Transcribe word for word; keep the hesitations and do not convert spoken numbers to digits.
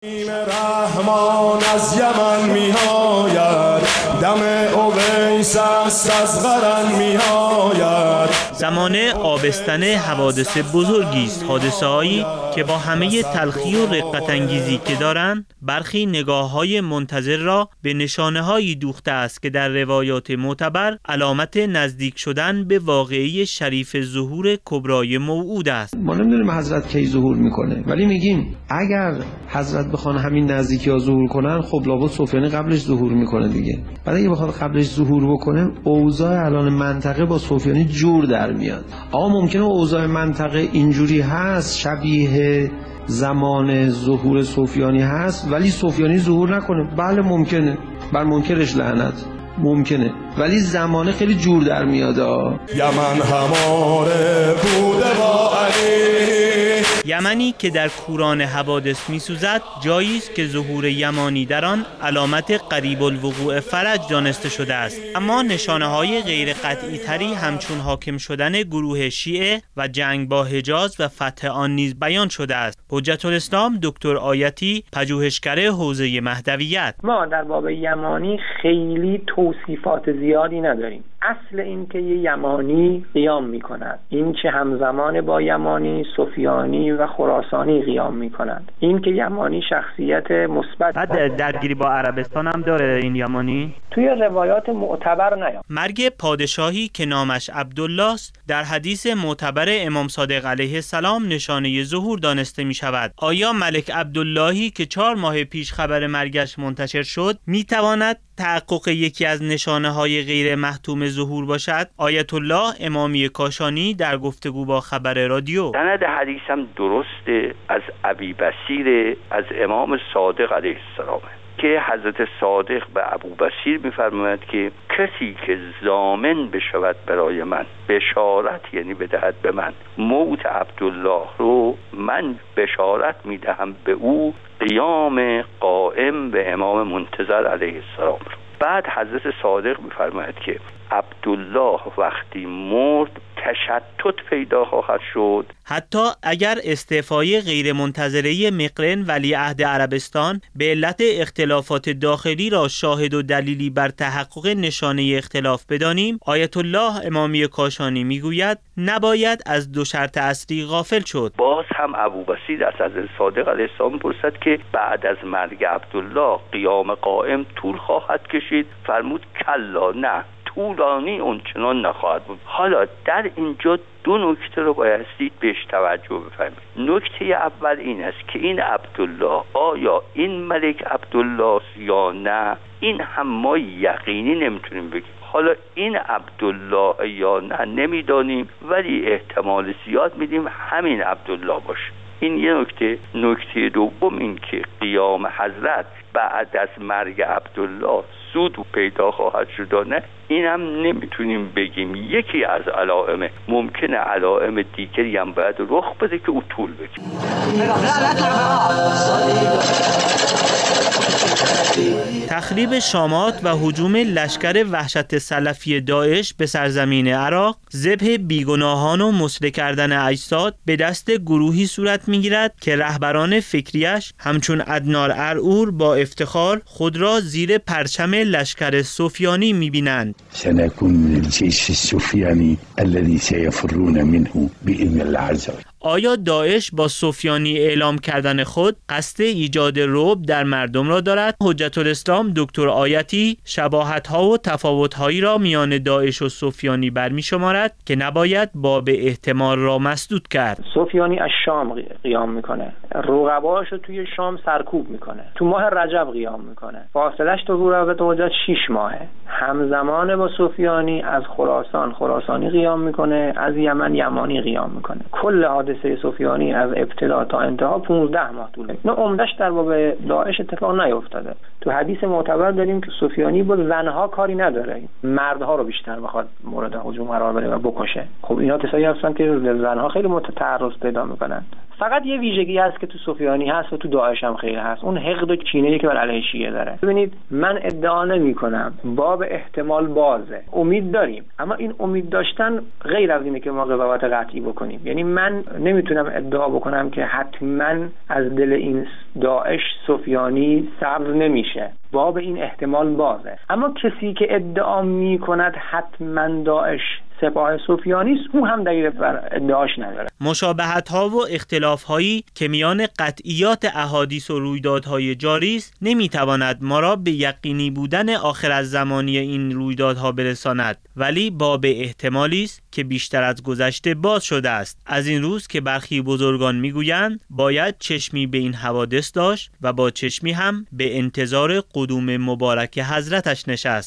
رحمان از یمن میآید، دم اویس است از قرن میآید. زمانه آبستن حوادث بزرگی است، حادثه‌هایی که با همه تلخی و رقت انگیزی که دارند، برخی نگاه‌های منتظر را به نشانه‌هایی دوخته است که در روایات معتبر علامت نزدیک شدن به واقعه شریف ظهور کبرای موعود است. ما نمی‌دونیم حضرت کی ظهور میکنه، ولی میگیم اگر حضرت بخوان همین نزدیکی‌ها ظهور کنن، خب لابد سفیانی قبلش ظهور میکنه دیگه. بعد اگه بخواد قبلش ظهور بکنه، اوضاع الان منطقه با سفیانی جور در میاد. آقا ممکنه اوضاع منطقه اینجوری هست، شبیه زمان ظهور سفیانی هست، ولی سفیانی ظهور نکنه. بله ممکنه، بر منکرش لعنت، ممکنه، ولی زمانه خیلی جور در میاد. یمن هماره بوده با علی. یمنی که در کوران حوادث می‌سوزد، جایی است که ظهور یمانی در آن علامت قریب الوقوع فرج دانسته شده است. اما نشانه‌های غیر قطعی تری همچون حاکم شدن گروه شیعه و جنگ با حجاز و فتح آن نیز بیان شده است. حجت الاسلام دکتر آیتی، پژوهشگر حوزه مهدویت: ما در باب یمانی خیلی توصیفات زیادی نداریم. اصل این که یه یمانی قیام می‌کند، این که همزمان با یمانی سفیانی و خراسانی قیام می‌کنند، این که یمانی شخصیت مثبت. بعد درگیری با عربستان هم داره این یمانی؟ توی روایات معتبر نیام. مرگ پادشاهی که نامش عبدالله است در حدیث معتبر امام صادق علیه السلام نشانه ظهور دانسته می‌شود. آیا ملک عبداللهی که چهار ماه پیش خبر مرگش منتشر شد می‌تواند تحقق یکی از نشانه‌های غیر محتوم ظهور باشد؟ آیت الله امامی کاشانی در گفتگو با خبر رادیو: سند حدیث هم درسته، از ابی بصیر از امام صادق علیه السلام، که حضرت صادق به ابو بصیر می‌فرماید که کسی که ضامن بشود برای من، بشارت یعنی بدهد به من موت عبدالله رو، من بشارت میدهم به او قیام قائم به امام منتظر علیه السلام رو. بعد حضرت صادق می‌فرماید که عبدالله وقتی مرد تشتت پیدا خواهد شد. حتی اگر استعفای غیر منتظره مقرن ولیعهد عربستان به علت اختلافات داخلی را شاهد و دلیلی بر تحقق نشانه اختلاف بدانیم، آیت الله امامی کاشانی میگوید نباید از دو شرط اصلی غافل شد. باز هم ابو بصیر از حضرت صادق علیه السلام پرسد که بعد از مرگ عبدالله قیام قائم طول خواهد کشید؟ فرمود کلا، نه، طولانی اونچنان نخواهد بود. حالا در اینجا دو نکته رو بایستید بهش توجه بفرمایید. نکته اول این است که این عبدالله آیا این ملک عبدالله یا نه، این هم ما یقینی نمیتونیم بگیم. حالا این عبدالله یا نه نمیدانیم، ولی احتمال زیاد میدیم همین عبدالله باشه. این یه نکته. نکته دوم این که قیام حضرت بعد از مرگ عبدالله زود پیدا خواهد شد، نه، این هم نمیتونیم بگیم. یکی از علائم، ممکنه علائم دیگری هم باید رخ بده که او طول بکشه. تخریب شامات و هجوم لشکر وحشت سلفی داعش به سرزمین عراق، ذبح بیگناهان و مسله کردن اجساد به دست گروهی صورت میگیرد که رهبران فکریش همچون ادنان ارعور با افتخار خود را زیر پرچم لشکر سفیانی میبینند. سنكون الجيش السفياني الذي سيفرون منه بإذن الله عز وجل. آیا داعش با سفیانی اعلام کردن خود قصد ایجاد رعب در مردم را دارد؟ حجت الاسلام دکتر آیتی شباهت‌ها و تفاوت‌هایی را میان داعش و سفیانی برمی شمارد که نباید باب احتمال را مسدود کرد. سفیانی از شام قیام میکنه، رقباش رو توی شام سرکوب میکنه، تو ماه رجب قیام میکنه، فاصلش تا ظهور حضرت حجت شش ماهه. همزمان با سفیانی از خراسان خراسانی قیام میکنه، از یمن یمانی قیام میکنه. کل حادثه سفیانی از ابتدا تا انتها پانزده ماه طول. نه عمدش در باب داعش اتفاق نیفتاده. تو حدیث معتبر داریم که سفیانی با زنها کاری نداره، مردها رو بیشتر بخواد مورد هجوم قرار بده و بکشه. خب اینا کسایی هستن که زنها خیلی متعرض پیدا میکنن. فقط یه ویژگی هست که تو سفیانی هست و تو داعش هم خیلی هست، اون حقد و کینه‌ای که بر علیه شیعه داره. ببینید من ادعا نمی‌کنم، باب احتمال بازه، امید داریم، اما این امید داشتن غیر از اینه که ما قضاوت قطعی بکنیم. یعنی من نمیتونم ادعا بکنم که حتما از دل این داعش سفیانی سبز نمیشه، باب این احتمال بازه. اما کسی که ادعا میکند حتما داعش سپاه سفیانی است، او هم دلیل بر ادعاش نداره. مشابهت ها و اختلاف هایی که میان قطعیات احادیث و رویدادهای جاری است نمیتواند ما را به یقینی بودن آخرالزمانی این رویدادها برساند، ولی باب احتمالی است که بیشتر از گذشته باز شده است. از این روز که برخی بزرگان میگویند باید چشمی به این حوادث داشت و با چشمی هم به انتظار قدوم مبارک حضرتش نشست.